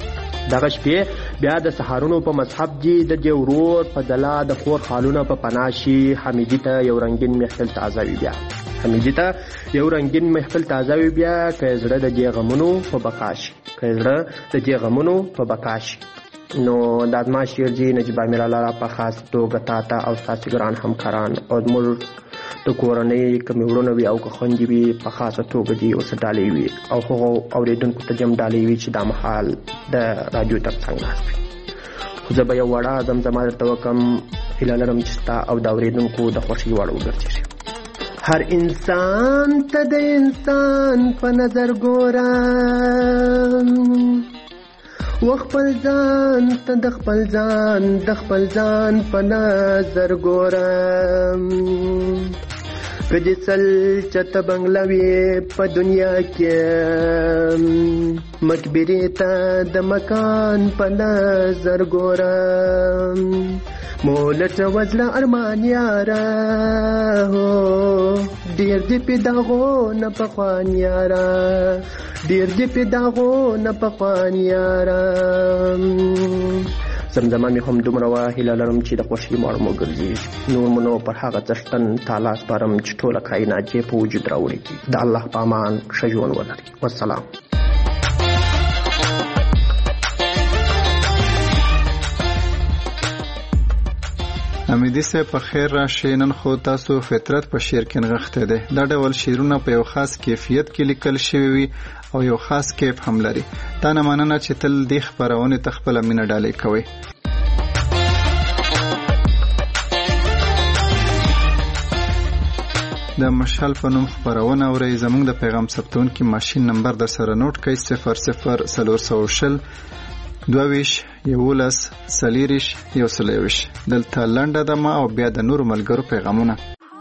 دغه شپې بیا د سحرونو په مذهب دي. د دې ورور په ځلا د خور خالونه په پناه شي. حمیدي ته یو رنګین محفل تازه وي بیا، حمیدي ته یو رنګین محفل تازه وي بیا. که زړه د دې غمونو په بقا شي، که زړه د دې غمونو په بقا شي. نو د ازما شعر جي نجیب امیر لاله په خاص توګه تاته او ستاسو ګران همکاران او زموږ د کورنۍ کومې وروڼه وي او که خویندې وي په خاصه توګه دي اوس ډالۍ وي او هغو اورېدونکو ته هم ډالۍ وي چې دا مهال د راډیو تر څنګ ناست وي. خو زه به یو وړه زمزمه درته وکړم، هیله لرم چې ستا او د اورېدونکو د خوښۍ وړ وګرځېږي. هر انسان ته د انسان په نظر ګورم، و خپل ځان ته د خپل ځان په نظر ګورم. که دې سل چته بنګلوي په دنیا کې، مقبرې ته د مکان په نظر ګورم. مولټ وزله ارمان یاره ډیر دې پیداغو نه پخوان یاره، ډیر دې پیداغو نه پخوان یاره. زمزمه مې هم دومره وه هیله لرم چې د خوښۍ مړ مو ګرځېږي. نور مو نو پر هغه څښتن تعالی سپارم چې ټوله کائنات یې په وجود راوړي. د الله په امان ښه ژوند ولري. والسلام. امیدي صاحب په خیر راشئ. نن خو تاسو فطرت په شعر کې نغښتی دی. دا ډول شعرونه په یو خاص کیفیت کې لیکل شوي وي او یو خاص کیف هم لري. دا نه مننه چې تل دې خپرونې ته خپله مینه ډالۍ کوئ. د مشال په نوم خپرونه اورئ. زموږ د پیغام ثبتونکي ماشین نمبر در سره نوٹ کړئ 00 22 11 40 121. دلته لنډه دمه او بیا د نورو ملګرو پیغامونه.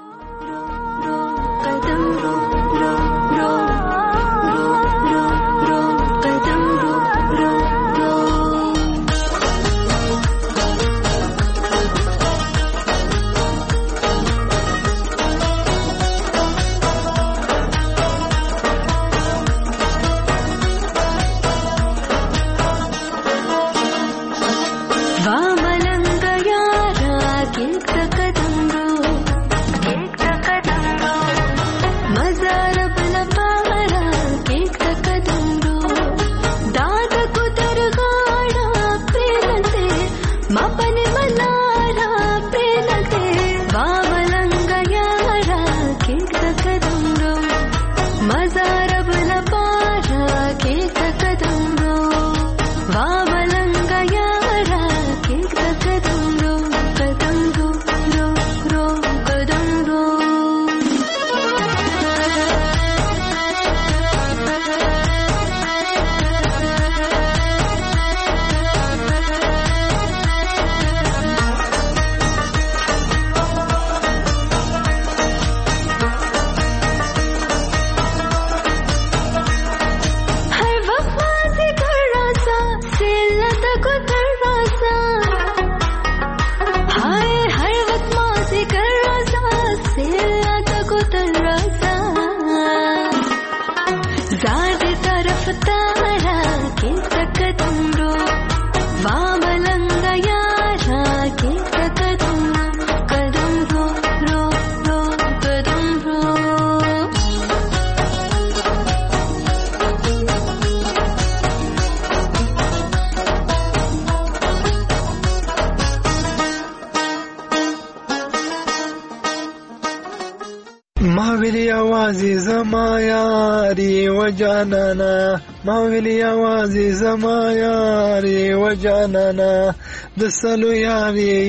جانانا ما ویلی آوازی زما یاری و جانانا دسلو یاری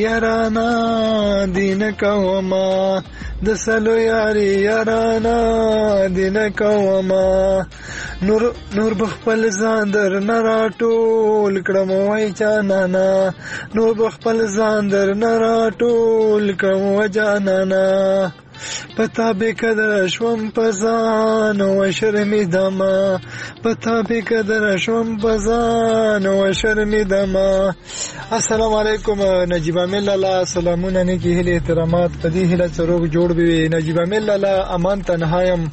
یارانا دین کوما دسلو یاری یارانا دین کوما نور بخپل زاندر نراټول کړم وای جانانا نور بخپل زاندر نراټول کړم و جانانا پتا به قدر شوم پزان و شرمیدم پتا به قدر شوم پزان و شرمیدم. السلام علیکم نجیب امیل لالا. سلامونه نیکی هیله احترامات په دې هیله سروغ جوړ وي. نجیب امیل لالا امان تنهایم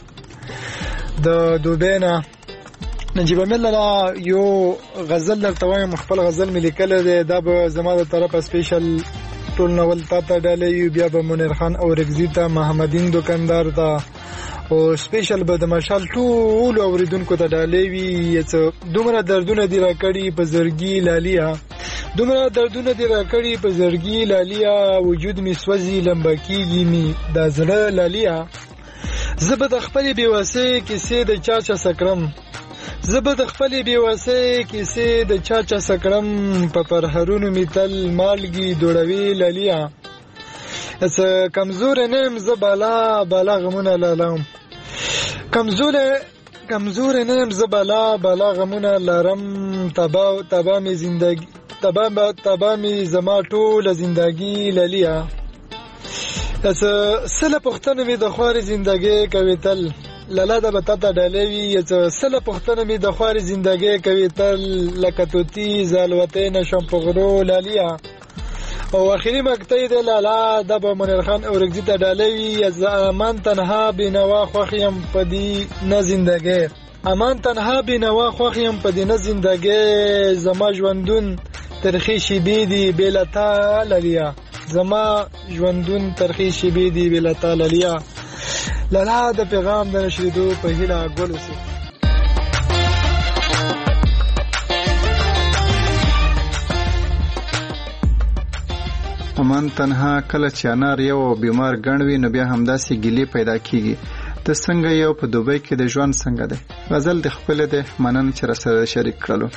د دوبینا. نجیب امیل لالا یو غزل درته وایم. خپل غزل مې لیکلی دی. دا به زما د طرفه سپیشل ټول نول تا ته ډالۍ. بیا به منیر خان او رگزی ته محمدین دکاندار ته او سپیشل به د مشال ټول اوریدونکو ته ډالۍ وي. دومره دردونه دی را کړي په زړګي لالیا دومره دردونه دی را کړي په زړګي لالیا وجود می سوځي لمبه کیږي می د زړه لالیا. زه به د خپلې بېوسۍ کیسې د چا چا سکرم زه به د خپلې بېوسۍ کیسې د چا چا سکړم په پرهرونو مې تل مالګي دوړوي لالیا. کمزوری نه یم زه بالا غمونه لالم کمزوری نه یم زه بالا غمونه لرم. تبا مې زندگی تبا مې زما ټوله زندگی لالیا. سله پښتنه مې د خوارې زندگی کوي تل لالا دا بتا ته ډالۍ وي. سله پښتنه مې د خوارې زندگی کوي تل لکه توتی زالوتې نشم په غرو لالیا. او اخري مقطع دی لالا دا به منیر خان او رگزی ته ډالۍ وي. امان تنها بینوا خوښ یم په دې نه زندگی امان تنها بینوا خوښ یم په دې نه زندگی. زما ژوندون ترخی شیبې دي بې له تا للیا زما ژوندون ترخی شیبې دي بې له تا للیا لالا د پیغام د نشریدو په هیله ګل اوسې. من تنها کله چې انار یو او بیمار ګڼ وي نو بیا همداسې ګیلې پیدا کیږي. ته څنګه یو په دوبۍ کې د ژوند څنګه دی؟ غزل د خپل دی مننه چې راسره شریک کړلو.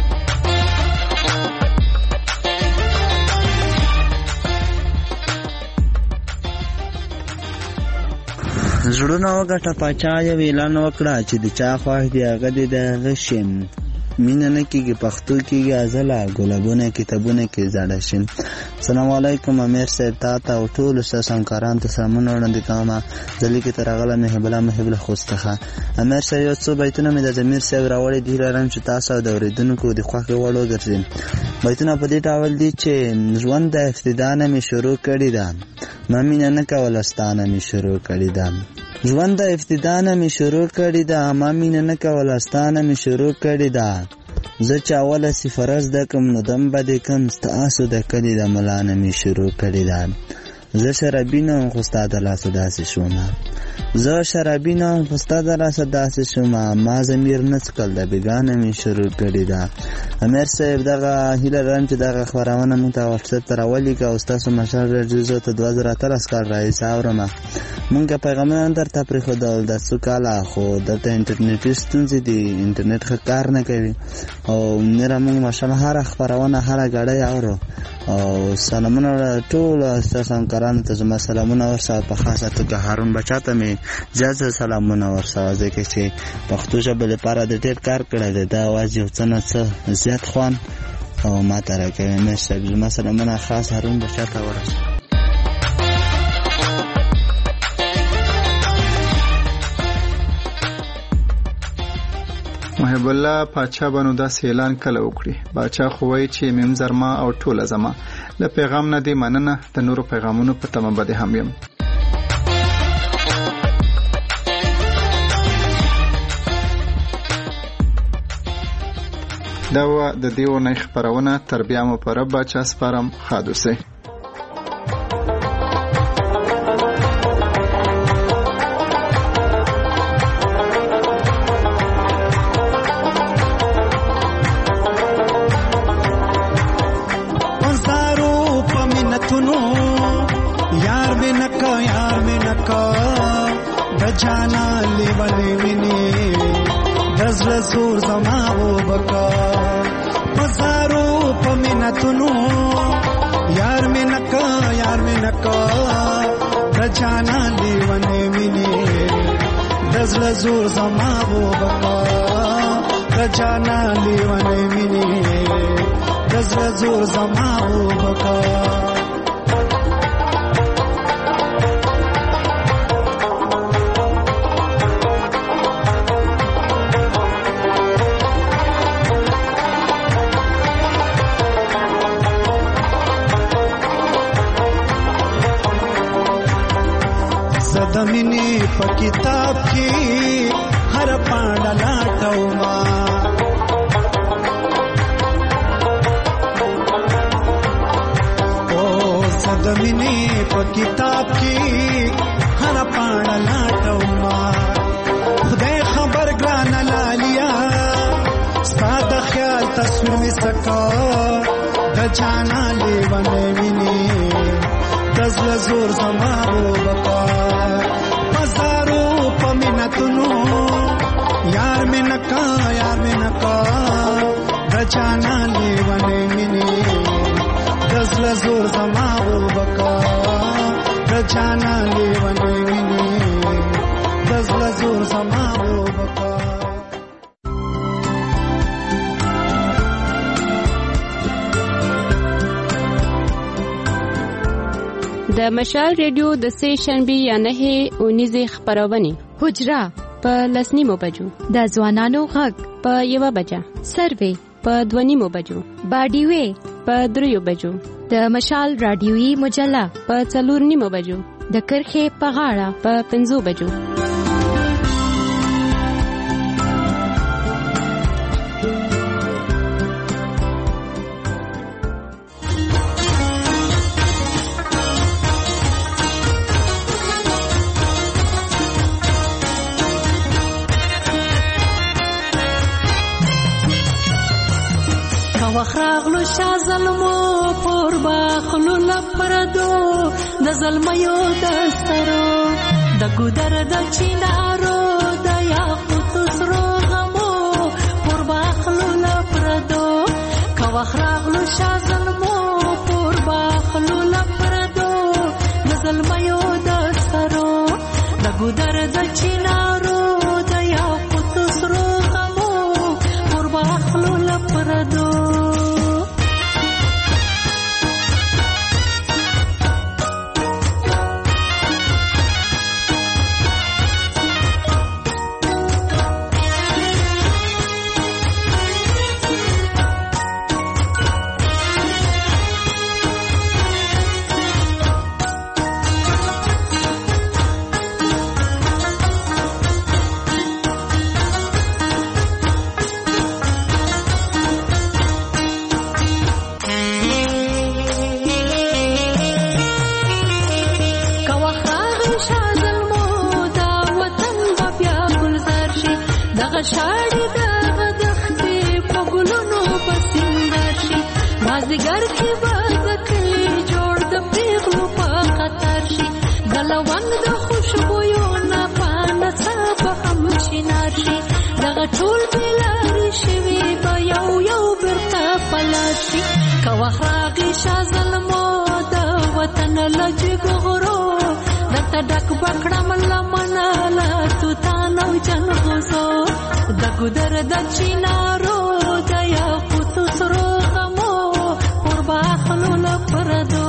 زړونه وګټه پاچا یو اعلان وکړه چې د چا خوښ دی هغه دې د هغه شي مینه نه کېږي پښتو کېږي ازله ګلابونه کتابونه کې زاړه شي. السلام علیکم امیر صاحب تا ته او ټولو ستاسو همکارانو ته سلامونه وړاندې کوم. زه لیکې ته راغلی محب الله محب له خوست څخه. امیر صاحب یو څو بیتونه مې د ضمیر صاحب راوړي دي لرم چې تاسو د اورېدونکو د خوښې وړ وګرځي. بیتونه په دې ډول دي چې ژوند د ابتدا نه مې شروع کړې ده ما مینه نه کوله ستا نه مې شروع کړې ده ژوند د ابتدا نه مې شروع کړې ده ما مینه نه کوله ستا نه مې شروع کړې ده زه چې اوله صفره زده کړم نو دم به دې کړم ستاسو د کلي د ملا نه مې شروع کړې ده زه شرابي نه وم خو ستا د لاسه داسې شومه زه شرابي نه وم خو ستا د لاسه داسې شومه ما ضمیر نه څکل د بېګانه مې شروع کړې ده. امیر صاحب دغه هیله لرم چې دغه خپرونه موږ ته واټساپ ته راولیږه او ستاسو مشال راډیو ته 2013 کال راهیسې اورم موږ پیغامونه درته پرېښودل د څو کاله خو دلته انټرنیټي ستونزې دي انټرنیټ ښه کار نه کوي او نره موږ ماشاءالله هره خپرونه هره ګړۍ اورو او سلامونه ټولو ستاسو همکارانو ته زما سلامونه ورسوه په خاصه توګه هارون بچا ته مې زیات سلامونه ورسوه ځکه چې پښتو ژبې لپاره د ډېر کار کړی دی دا اواز یو څه نه څه زیات خوند او ما ته راکوي. امیر صاحب زما سلامونه خاص هارون بچا ته ورسوه. محب الله پاچا بنو داسې اعلان کله وکړي پاچا خو وایي چې میم زرما او ټوله زما له پیغام نه دی مننه د نورو پیغامونو په تمه به هم یم. دا و د دې اونۍ خپرونه تر بیا مو په رب باچا سپارم ښاد اوسئ. जाना लेवले मिने दजल जोर जमाओ बका पसारो पमिनतनो यार में नका जाना लेवले मिने दजल जोर जमाओ बका जाना लेवले मिने दजल जोर जमाओ बका زمینی په کتاب کې هر پاڼه لاټوما او زمینی په کتاب کې هر پاڼه لاټوما خدای خبر ګران لالیا ساده خیال تصویر می سکا د جانا لیونه ویني دزل زور زماو بقا پزارو پمینتنو یار میں نکا دجانا لیونے منی دزل زور زماو بقا دجانا لیونے منی دزل زور زماو بقا. د مشال ریډیو د سې شنبه یا نه 19 خبرونه حجره په 10 بجو د ځوانانو غږ په 1 بجه سروې په 2 بجو باډیوي په 3 بجو د مشال رادیوي مجله په 4 بجو د کرخه په غاړه په 5 بجو. وخراغلو شا ظلمو پور باخلو لپردو د ظلمیو دسترو د ګودر د چینارو د یاقوتو سرو غمو پور باخلو لپردو که وخراغلو شا ظلمو پور باخلو لپردو د ظلمیو دسترو د ګودر د چینارو د یاقوتو سرو غمو پور باخلو لپردو شاړې دغه دښتې په ګلونو په سینګار شي مازدیګر کې به د کلي جوړ د پیغلو په قطار شي د لونګ د خوشبویو نه په نڅا به هم شینار شي دغه ټول بېلارې شوي به یو یو بېرته په لار شي که وخت راغی شا ظلمو د وطن له جګو غرو درته ډک به کړم لمنه له توتان او جنغوزو د ګودر د چینارو د یاقوتو سرو غمو پور باخلو لپردو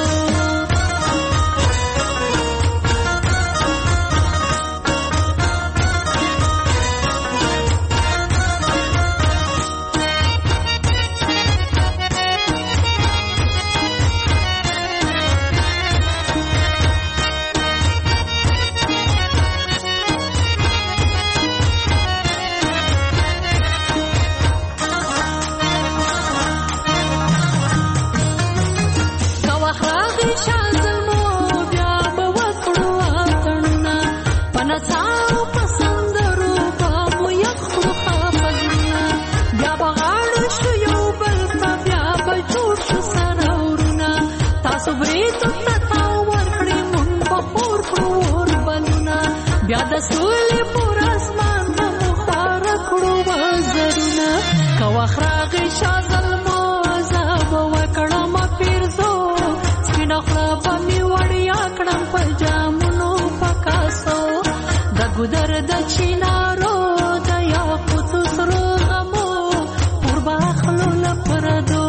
بیا د سولې پر اسمان به مو خواره کړو وزرونه که وخت راغی شا ظلمو زه به وکړم پیرزو سپینه خوله به مې وړیا کړم په جامونو په کاسو د ګودر د چینارو د یاقوتو سرو غمو پور باخلو لپردو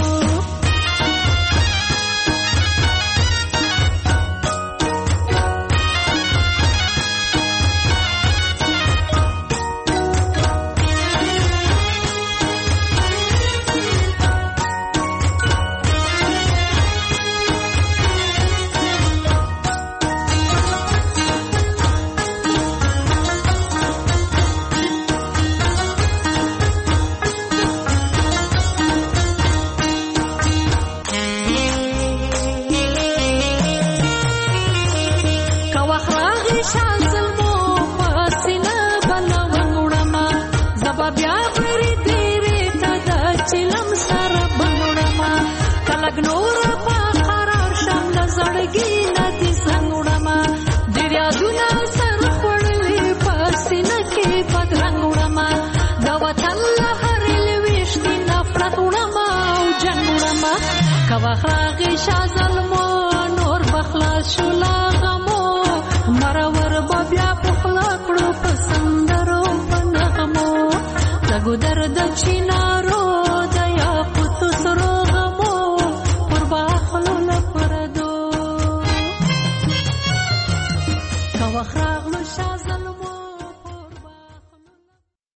وخراغی شا ظلمو نور بخلاص شو لا غمو مرور با بیا پخلا کړو په سندرو په نغمو د ګودر د چینا